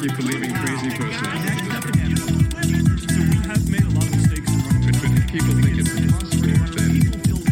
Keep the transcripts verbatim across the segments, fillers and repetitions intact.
keep believing crazy person. So we have made a lot of mistakes. But if people think it's impossible, then...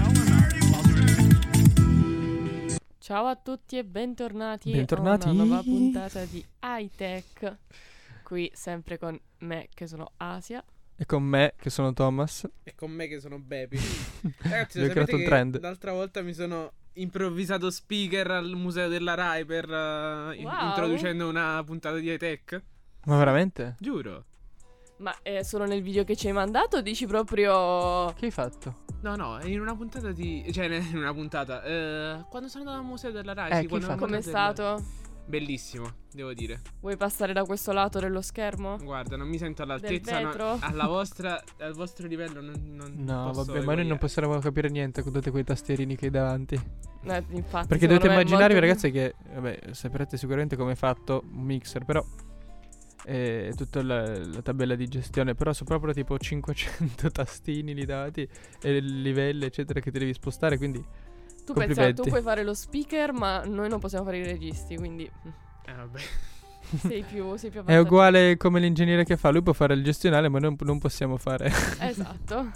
Ciao a tutti e bentornati, bentornati. a una nuova puntata di Hightech. Qui sempre con me che sono Asia. E con me che sono Thomas. E con me che sono Baby. Ragazzi, Abbiamo creato un trend. L'altra volta mi sono improvvisato speaker al museo della Rai per uh, in- Wow. introducendo una puntata di Hightech. Ma veramente? Giuro. Ma è solo nel video che ci hai mandato o dici proprio... Che hai fatto? No, no, è in una puntata di... Cioè, in una puntata eh, quando sono andato al museo della Rai. Eh, sì, che quando fa- hanno Com'è mandato il- stato? Bellissimo, devo dire. Vuoi passare da questo lato dello schermo? Guarda, non mi sento all'altezza, no, vetro? alla vostra, al vostro livello non, non No, posso vabbè, ma noi non eguagliare. possiamo capire niente con tutti quei tastierini che hai davanti. Eh, infatti, Perché secondo dovete me è immaginarvi, molto- ragazzi, che vabbè, saprete sicuramente come è fatto un mixer, però è tutta la, la tabella di gestione, però sono proprio tipo cinquecento tastini lì davanti e livelli, eccetera, che ti devi spostare, quindi Tu pensa, complimenti. tu puoi fare lo speaker, ma noi non possiamo fare i registi, quindi Eh, vabbè. sei più, sei più è avvantaggiato. uguale come l'ingegnere che fa, lui può fare il gestionale, ma non, non possiamo fare. Esatto.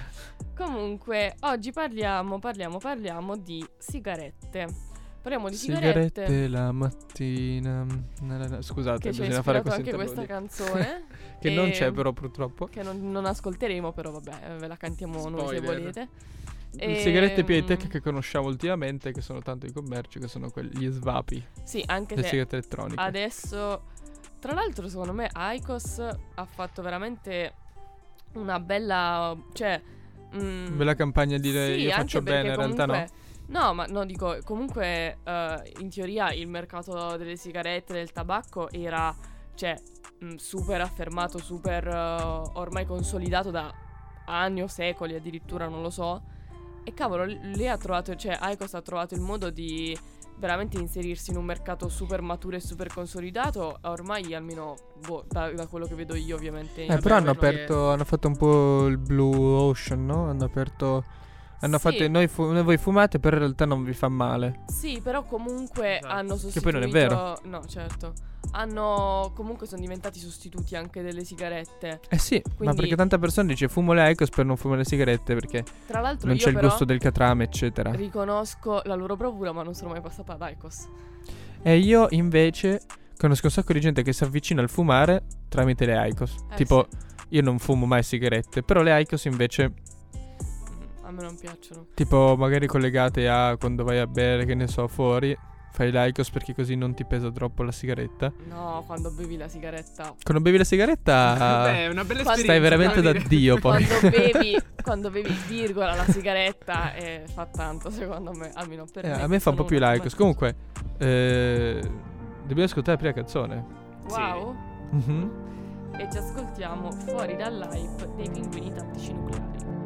Comunque, oggi parliamo, parliamo, parliamo di sigarette. Parliamo di sigarette, Sigarette la mattina. Na, na, na. Scusate, che ci ha bisogna fare ispirato questo anche questa interludio. canzone. Che e- non c'è però purtroppo. Che non, non ascolteremo, però vabbè, ve la cantiamo noi se Spoiler. volete. Le sigarette più high tech Ehm, che conosciamo ultimamente, che sono tanto in commercio, che sono quelli, gli svapi, Sì, anche le se sigarette elettroniche. adesso, tra l'altro, secondo me Aicos ha fatto veramente una bella, cioè, mm, Bella campagna di dire sì, io anche faccio perché bene, in realtà no. comunque- No, ma no, dico, comunque eh, in teoria il mercato delle sigarette, del tabacco era, cioè, mh, super affermato, super eh, ormai consolidato da anni o secoli addirittura, non lo so. E cavolo, l- lei ha trovato, cioè Aicos ha trovato il modo di veramente inserirsi in un mercato super maturo e super consolidato, ormai almeno, boh, da, da quello che vedo io ovviamente. Eh, però hanno quello che- aperto, hanno fatto un po' il Blue Ocean, no? Hanno aperto, hanno Sì. fatto, noi, fu- noi voi fumate, però in realtà non vi fa male. Sì, però comunque Esatto. hanno Che sostituito... poi non è vero. No, certo. Hanno... Comunque sono diventati sostituti anche delle sigarette. Eh sì, ma Quindi- perché tanta persona dice fumo le Icos per non fumare le sigarette, perché Tra l'altro non io c'è il però gusto del catrame, eccetera. riconosco la loro bravura, ma non sono mai passata ad Aicos. E io invece conosco un sacco di gente che si avvicina al fumare tramite le Icos. Eh, Tipo, io non fumo mai sigarette, però le Icos invece, Mm, A me non piacciono. tipo, magari collegate a quando vai a bere, che ne so, fuori, fai le Icos perché così non ti pesa troppo la sigaretta. No, quando bevi la sigaretta. Quando bevi la sigaretta Beh, è una bella Quando- esperienza. stai veramente da devo dire. Dio poi. Quando bevi, quando bevi virgola la sigaretta eh, fa tanto secondo me, almeno per Eh, me. a me fa un sono po' più una l'Icos. fumatrice. Comunque, eh, dobbiamo ascoltare la prima canzone. Wow. Mhm. E ci ascoltiamo Fuori dall'hype dei pinguini tattici nucleari.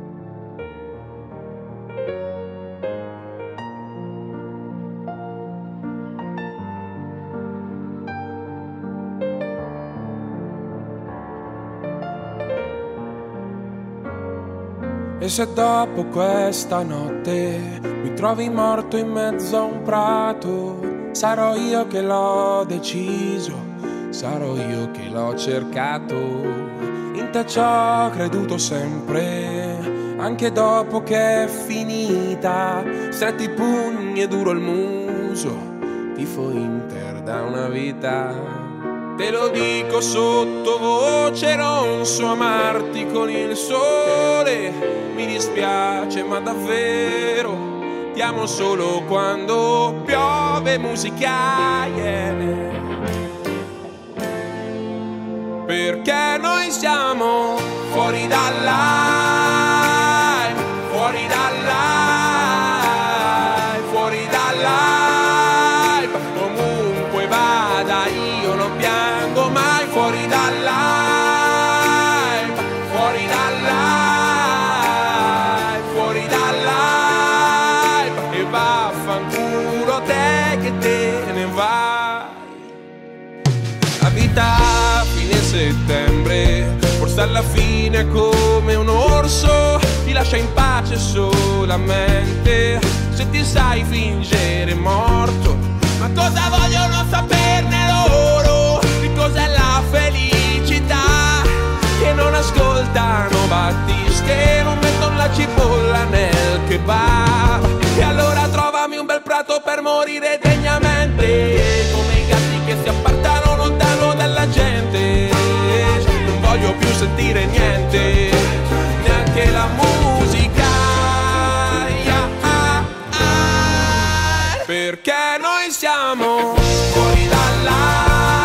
E se dopo questa notte mi trovi morto in mezzo a un prato, sarò io che l'ho deciso, sarò io che l'ho cercato. In te ci ho creduto sempre, anche dopo che è finita. Stretti i pugni e duro il muso, tifo Inter da una vita. Te lo dico sottovoce, non so amarti con il sole. Mi dispiace ma davvero ti amo solo quando piove musica, yeah. Perché noi siamo fuori dall'hype, fuori dall'hype, fuori dall'hype. Comunque vada io non piango mai, fuori dall'hype, fuori dall'hype, fuori dall'hype. E vaffanculo te che te ne vai. La vita a fine settembre, forse alla fine è come un orso, ti lascia in pace solamente se ti sai fingere morto. Ma cosa vogliono saperne loro di cos'è la felicità, che non ascoltano Battiste, non mettono la cipolla nel kebab. E allora trovami un bel prato per morire degnamente, come i gatti che si appartano lontano dalla gente. Non voglio più sentire niente, neanche la musica, yeah, ah, ah, perché noi siamo fuori dalla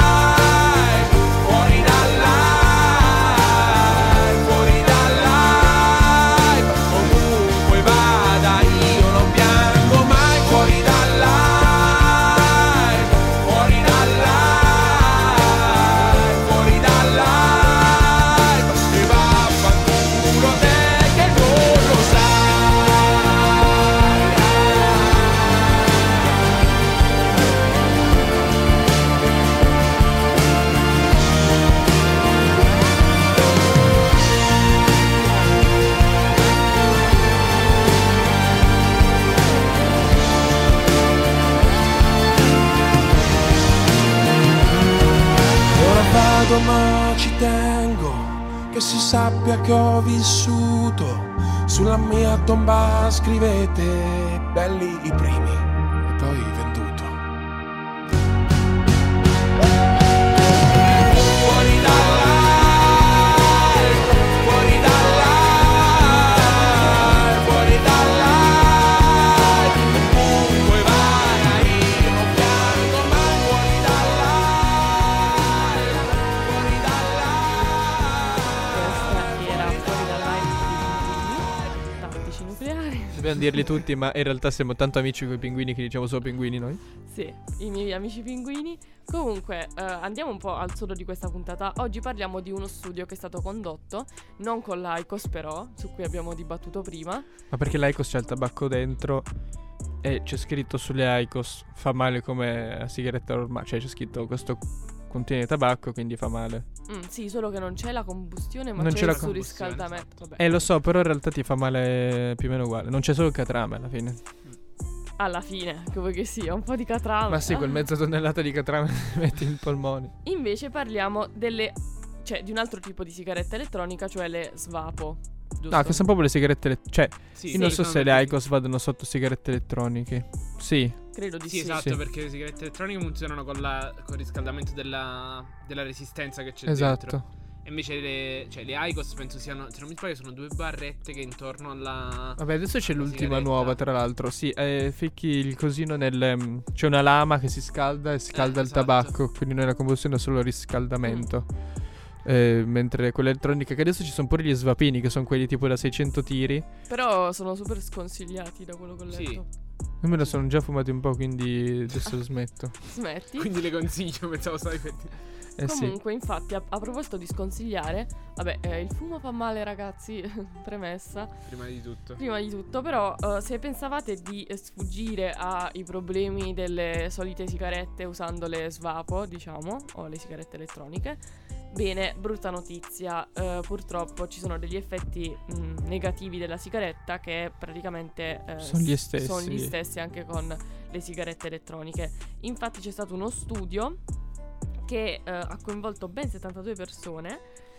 ma ci tengo che si sappia che ho vissuto. Sulla mia tomba scrivete belli i primi e poi venduto. Fuori dalla, fuori dalla, fuori dalla, ovunque vai io non piango mai. Fuori dalla, dobbiamo dirli tutti, ma in realtà siamo tanto amici con i pinguini che diciamo solo pinguini noi. Sì, i miei amici pinguini. Comunque, eh, andiamo un po' al suolo di questa puntata. Oggi parliamo di uno studio che è stato condotto, non con l'Aicos però, su cui abbiamo dibattuto prima. Ma perché l'Aicos c'ha il tabacco dentro e c'è scritto sulle Aicos fa male come la sigaretta normale. Cioè c'è scritto questo contiene tabacco, quindi fa male. Mm, sì, solo che non c'è la combustione, ma Non c'è, c'è la il combustione, surriscaldamento. Vabbè. Eh lo so, però in realtà ti fa male più o meno uguale. Non c'è solo il catrame alla fine. Alla fine, che vuoi che sia, un po' di catrame. Ma sì, quel mezza tonnellata di catrame metti in polmoni. Invece parliamo delle, cioè di un altro tipo di sigaretta elettronica, cioè le Svapo. Giusto? No, che sono proprio le sigarette ele- Cioè, Sì, io sì, non so sono se le delle- Aicos vadano sotto sigarette elettroniche. Sì. Credo di Sì, sì. esatto, Sì. perché le sigarette elettroniche funzionano con, la, con il riscaldamento della, della resistenza che c'è Esatto. dentro. E invece le, cioè, le Aicos penso siano, se non mi sbaglio, sono due barrette che intorno alla... Vabbè, adesso c'è la l'ultima sigaretta. nuova, tra l'altro. Sì, eh, ficchi il cosino nel... mm, c'è una lama che si scalda e scalda Eh, il esatto. tabacco. Quindi non è la combustione, è solo il riscaldamento. Eh, mentre quella elettronica, che adesso ci sono pure gli svapini, che sono quelli tipo da seicento tiri. Però sono super sconsigliati da quello che ho letto. Sì. Io me la sono già fumati un po', quindi adesso smetto. Smetti? Quindi le consiglio, pensavo sai per dire. Eh sì. Comunque, infatti, a, a proposito di sconsigliare, vabbè, eh, il fumo fa male, ragazzi, premessa. Prima di tutto. Prima di tutto, però, eh, se pensavate di eh, sfuggire ai problemi delle solite sigarette usando le Svapo, diciamo, o le sigarette elettroniche, bene, brutta notizia, eh, purtroppo ci sono degli effetti mh, negativi della sigaretta che praticamente eh, Sono gli stessi. sono gli stessi anche con le sigarette elettroniche. Infatti c'è stato uno studio che eh, ha coinvolto ben settantadue persone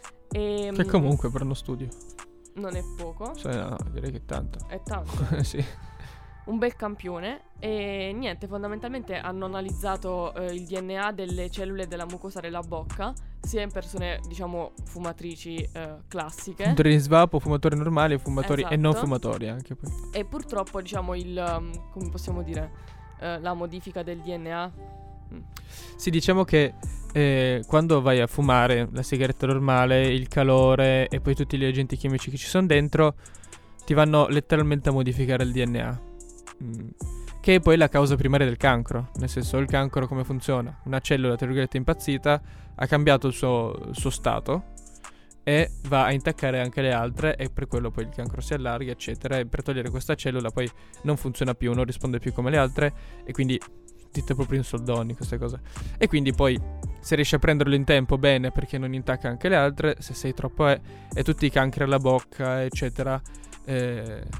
e Che mh, comunque per uno studio. non è poco, Cioè, no, direi che è tanto. è tanto. Sì. Un bel campione. E niente, fondamentalmente hanno analizzato eh, il D N A delle cellule della mucosa della bocca, sia in persone, diciamo, fumatrici eh, classiche, Fumatori di svapo, fumatori normali, fumatori e non Esatto. fumatori anche poi. e purtroppo, diciamo, il um, come possiamo dire, eh, la modifica del D N A. Mm. Sì, diciamo che eh, quando vai a fumare la sigaretta normale, il calore e poi tutti gli agenti chimici che ci sono dentro ti vanno letteralmente a modificare il D N A. Mm. Che è poi la causa primaria del cancro. Nel senso, il cancro come funziona? Una cellula, tra virgolette, impazzita ha cambiato il suo, il suo stato e va a intaccare anche le altre, e per quello poi il cancro si allarga, eccetera. E per togliere questa cellula poi non funziona più, non risponde più come le altre, e quindi dite proprio in soldoni queste cose. E quindi poi, se riesci a prenderlo in tempo, bene, perché non intacca anche le altre. Se sei troppo è, e tutti i cancri alla bocca, eccetera, eh,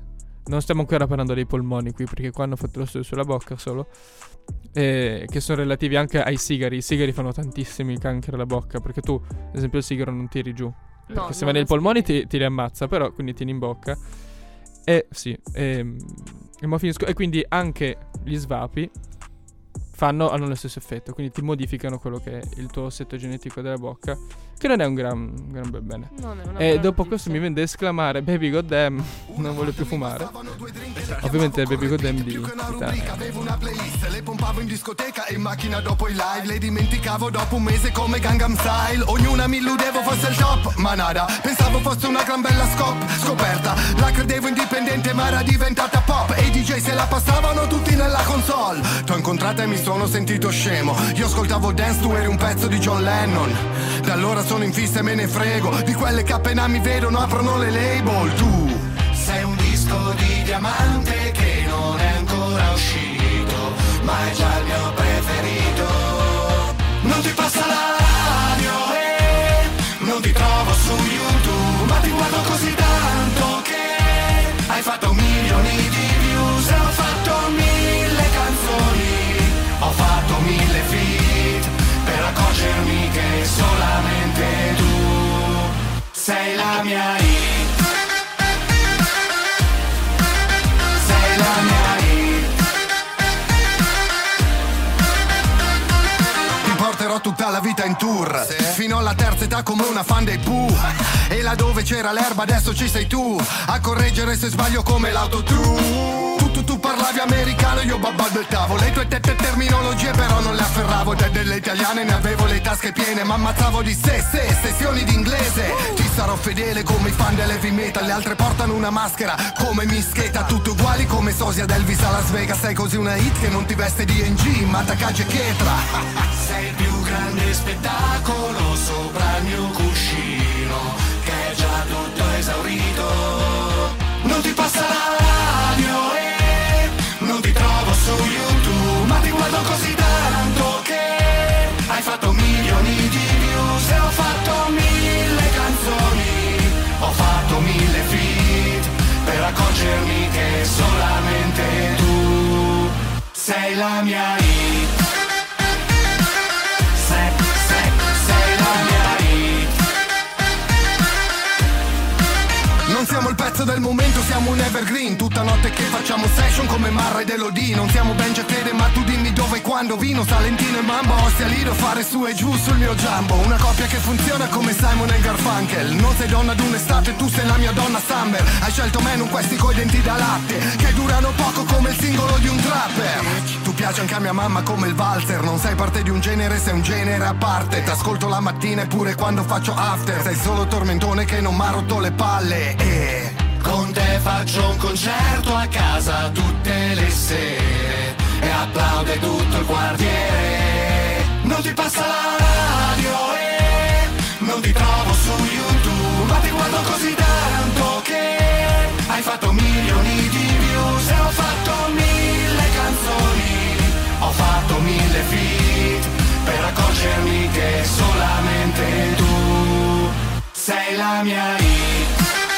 non stiamo ancora parlando dei polmoni qui, perché qua hanno fatto lo studio sulla bocca solo, eh, che sono relativi anche ai sigari. I sigari fanno tantissimi cancri alla bocca, perché tu, ad esempio, il sigaro non tiri giù, perché No, se non va nei lo polmoni spiri. ti, ti riammazza, però quindi tieni in bocca. E sì, e, e, mo finisco- e quindi anche gli svapi fanno, hanno lo stesso effetto, quindi ti modificano quello che è il tuo assetto genetico della bocca, che non è un gran, un gran bel bene. Non è una E buona dopo notizia. questo mi vende a esclamare baby goddamn, non voglio più fumare. Ovviamente il baby goddamn di Titania. Avevo una playlist, le pompavo in discoteca e in macchina dopo i live. Le dimenticavo dopo un mese come Gangnam Style. Ognuna mi illudevo fosse il top, ma nada. Pensavo fosse una gran bella scop, scoperta. La credevo indipendente ma era diventata pop. E i D J se la passavano tutti nella console. T'ho incontrata e mi sono sentito scemo. Io ascoltavo dance, tu eri un pezzo di John Lennon. Da allora sono in fissa e me ne frego di quelle che appena mi vedono aprono le label. Tu sei un disco di diamante che non è ancora uscito, ma è già il mio preferito. Non ti passa la radio e non ti trovo su YouTube, ma ti guardo così tanto che hai fatto milioni di views e ho fatto mille canzoni, ho fatto mille feat per accorgermi che solamente tu sei la mia hit. Sei la mia hit. Ti porterò tutta la vita in tour, fino alla terza età come una fan dei Pooh. E là dove c'era l'erba adesso ci sei tu, a correggere se sbaglio come l'autotune. Tu, tu, tu parlavi americano, io babbalbettavo le tue tette terminologie però non le afferravo. De delle italiane ne avevo le tasche piene, ma ammazzavo di sé, se, sessioni d'inglese. Ti sarò fedele come i fan dell'heavy metal, le altre portano una maschera come Mischeta. Tutti uguali come Sosia ad Elvis a Las Vegas. Sei così una hit che non ti veste D and G, ma Takagi e Chetra. Sei il più grande spettacolo sopra il mio cuscino, che è già tutto esaurito. Non ti passa la radio e non ti trovo su YouTube, ma ti guardo così tanto che hai fatto milioni di views e ho fatto mille canzoni, ho fatto mille feat per accorgermi che solamente tu sei la mia hit. Sei, sei, sei la mia hit. Non siamo il pezzo del momento, siamo un evergreen. Tutta notte che facciamo session come Marra ed Elodie. Non siamo Ben e Fede, ma tu dimmi dove e quando. Vino, Salentino e Mambo, Ostia Lido, fare su e giù sul mio Jumbo. Una coppia che funziona come Simon e Garfunkel. Non sei donna d'un'estate, tu sei la mia donna Summer. Hai scelto me, non questi coi denti da latte, che durano poco come il singolo di un trapper. Tu piaci anche a mia mamma come il valzer. Non sei parte di un genere, sei un genere a parte. T'ascolto la mattina e pure quando faccio after. Sei solo tormentone che non m'ha rotto le palle. E con te faccio un concerto a casa tutte le sere e applaude tutto il quartiere. Non ti passa la radio e non ti trovo su YouTube, ma ti guardo così tanto che hai fatto milioni di views e ho fatto mille canzoni, ho fatto mille feat per accorgermi che solamente tu sei la mia hit.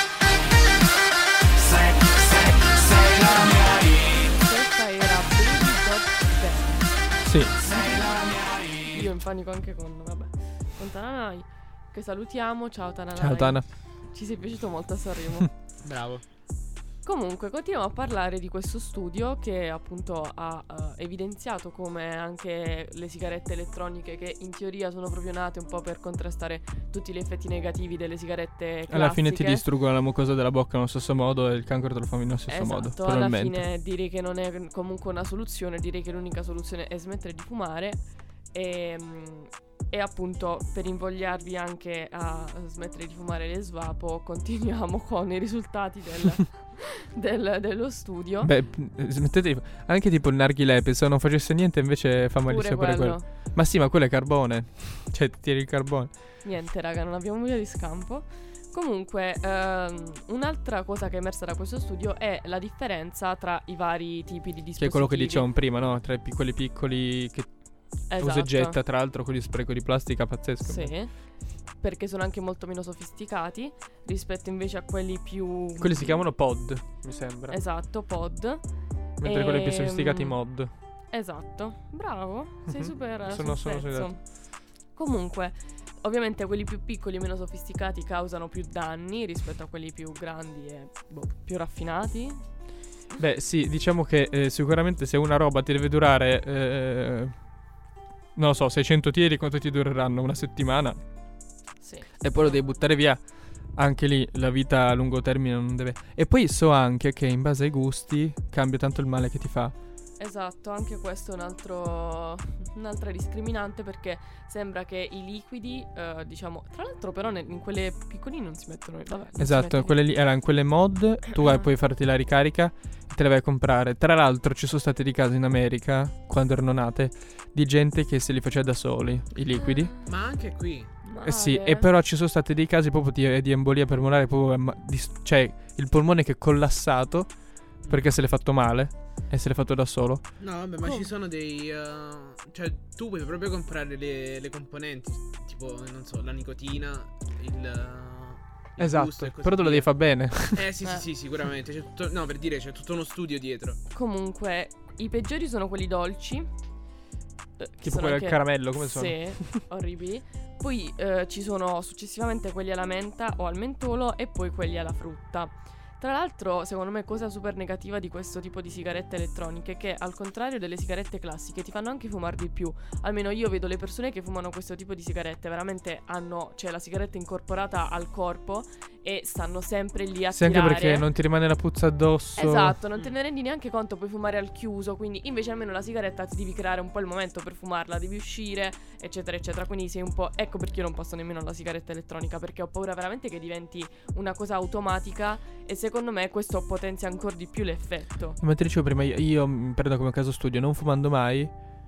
Sei, sei, sei la mia hit. Questa era Baby Got Back. Sì, Sei la mia hit. Io in panico anche con, vabbè, con Tananai, che salutiamo. Ciao Tananai. ciao Tana. Ci sei piaciuto molto a Sanremo. Bravo. Comunque, continuiamo a parlare di questo studio che appunto ha eh, evidenziato come anche le sigarette elettroniche, che in teoria sono proprio nate un po' per contrastare tutti gli effetti negativi delle sigarette classiche. Alla fine ti distruggono la mucosa della bocca nello stesso modo e il cancro te lo fanno nello stesso Esatto, modo, alla probabilmente. fine direi che non è comunque una soluzione, direi che l'unica soluzione è smettere di fumare e, e appunto per invogliarvi anche a smettere di fumare le svapo continuiamo con i risultati del, del- dello studio. Beh, p- smettete di- anche tipo il narghilè, pensavo non facesse niente invece fa malissimo Pure pure quello. quello. Ma sì, ma quello è carbone. Cioè, ti tiri il carbone. Niente raga, non abbiamo voglia di scampo. Comunque, ehm, un'altra cosa che è emersa da questo studio è la differenza tra i vari tipi di dispositivi. Che è quello che dicevamo prima, no? Tra i pi- quelli piccoli che Esatto. usa e getta, tra l'altro, quelli spreco di plastica pazzesco. Sì. perché sono anche molto meno sofisticati rispetto invece a quelli più... Quelli si chiamano pod, mi sembra. Esatto, pod. Mentre quelli più sofisticati Ehm, mod. Esatto, bravo, sei Mhm. super Sono- sul sono pezzo. soldato. Comunque, ovviamente quelli più piccoli e meno sofisticati causano più danni rispetto a quelli più grandi e boh, più raffinati. Beh, sì, diciamo che eh, sicuramente se una roba ti deve durare, eh, non lo so, seicento tiri, quanto ti dureranno? Una settimana? Sì. E poi lo devi buttare via. Anche lì la vita a lungo termine non deve... E poi so anche che in base ai gusti cambia tanto il male che ti fa. Esatto, anche questo è un altro, un'altra discriminante perché sembra che i liquidi, eh, diciamo, tra l'altro però ne- in quelle piccoline non si mettono, vabbè, non si Esatto, mette- quelle lì erano quelle mod, tu hai- puoi farti la ricarica e te le vai a comprare. Tra l'altro ci sono state di casi in America, quando erano nate, di gente che se li faceva da soli, i liquidi. Ma anche qui. Male. Eh sì, e però ci sono stati dei casi proprio di, di embolia polmonare, proprio, ma- di- cioè il polmone che è collassato perché se l'è fatto male e se l'è fatto da solo. No, vabbè, ma Com- ci sono dei. uh, cioè, tu puoi proprio comprare le, le componenti. Tipo, non so, la nicotina, il. uh, il Esatto, gusto e così però te lo via. devi fare bene. Eh sì, sì, Eh. sì, sicuramente. C'è tutto, no, per dire, c'è tutto uno studio dietro. Comunque, i peggiori sono quelli dolci. eh, che Tipo sono quello al anche- caramello, come sono? Sì, orribili. Poi eh, ci sono successivamente quelli alla menta o al mentolo e poi quelli alla frutta. Tra l'altro, secondo me, cosa super negativa di questo tipo di sigarette elettroniche è che, al contrario delle sigarette classiche, ti fanno anche fumare di più. Almeno io vedo le persone che fumano questo tipo di sigarette, veramente hanno, cioè, la sigaretta incorporata al corpo e stanno sempre lì a Sì, anche tirare. perché non ti rimane la puzza addosso. Esatto, non te ne rendi neanche conto, puoi fumare al chiuso, quindi invece almeno la sigaretta ti devi creare un po' il momento per fumarla, devi uscire, eccetera, eccetera. Quindi sei un po'... Ecco perché io non posso nemmeno la sigaretta elettronica, perché ho paura veramente che diventi una cosa automatica e secondo me questo potenzia ancora di più l'effetto. Come ti dicevo prima, io, io mi prendo come caso studio, non fumando mai.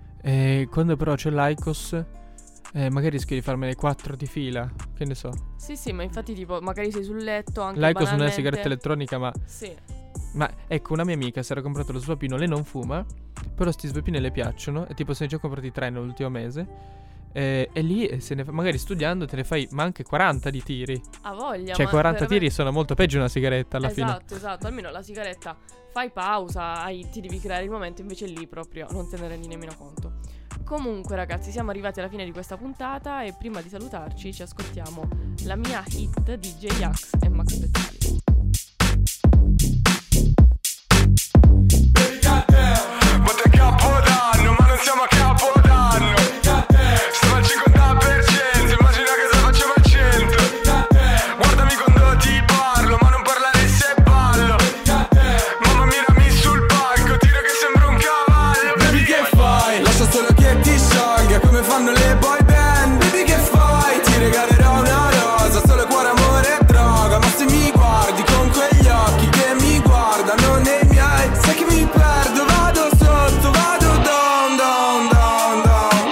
E quando però c'è l'Aicos, eh, magari rischio di farmene quattro di fila. Che ne so. Sì, sì, ma infatti tipo magari sei sul letto anche L'Aicos non è una banalmente- sigaretta elettronica, ma... Sì. Ma ecco, una mia amica si era comprato lo swapino, lei non fuma, però sti swapini le piacciono. E tipo se ne già comprati tre nell'ultimo mese. E, e lì eh, se ne fa- magari studiando te ne fai ma anche quaranta di tiri. Ha voglia. Cioè ma quaranta veramente- tiri sono molto peggio di una sigaretta alla fine. Esatto, esatto. Almeno la sigaretta fai pausa, hai- ti devi creare il momento, invece lì proprio non te ne rendi nemmeno conto. Comunque ragazzi, siamo arrivati alla fine di questa puntata e prima di salutarci ci ascoltiamo la mia hit di J-Ax e Max Pezzali. Botte a capodanno, ma non siamo a capodanno. Stiamo al cinquanta per cento, immagina cosa facciamo al cento. Guardami quando ti parlo, ma non parlare se ballo. Mamma mirami sul palco, tira che sembra un cavallo. Baby che fai? Lascia solo che ti sciolga, come fanno le boy band. Baby che fai? Ti regalerò una rosa, solo cuore, amore e droga. Ma se mi guardi con quegli occhi che mi guardano nei miei, sai che mi perdo, vado sotto, vado down, down, down, down.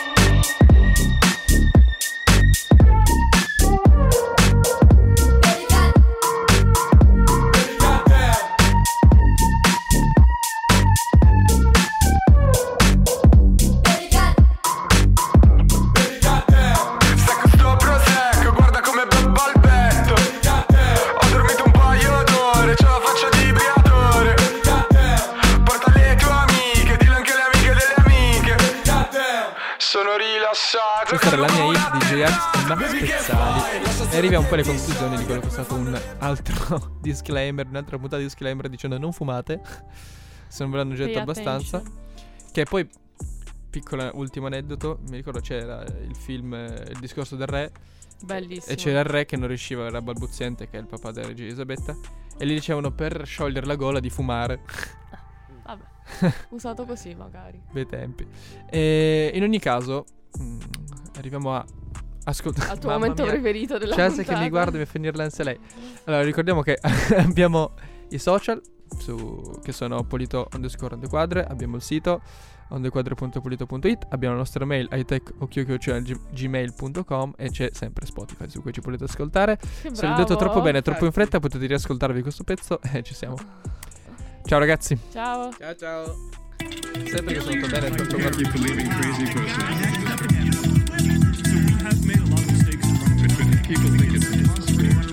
Stacco sto prosecco, guarda come balbetto. Ho dormito un paio d'ore, c'ho la faccia di briatore. Porta le tue amiche, dillo anche le amiche delle amiche. Sono rilassato. Questa era la mia hit di J-Ax e Max Pezzali. E arriviamo un po' alle conclusioni di quello che è stato un altro disclaimer, un'altra puntata di disclaimer dicendo non fumate. Se non ve l'hanno già detto Pay abbastanza. attention. Che poi, piccolo ultimo aneddoto, mi ricordo c'era il film eh, Il discorso del re. Bellissimo. E c'era il re che non riusciva, era balbuziente, che è il papà della regina Elisabetta. E gli dicevano per sciogliere la gola di fumare. Vabbè, usato così magari. Bei tempi. E in ogni caso, mh, arriviamo a ascoltare. Al tuo momento preferito della Chelsea puntata. che mi guarda e mi fa finire l'ansia lei. Allora, ricordiamo che abbiamo i social su, che sono Polito underscore ondequadre. Abbiamo il sito ondequadre punto polito punto it. Abbiamo la nostra mail hitech gmail punto com e c'è sempre Spotify su cui ci potete ascoltare. Che Se l'ho bravo. detto troppo bene, troppo in Grazie. fretta, potete riascoltarvi questo pezzo e ci siamo. Ciao ragazzi. Ciao. Ciao ciao. Sempre che sono andato bene, tanto Thank you for leaving crazy person. So we have made a lot of mistakes in front of it, but people think it's impossible.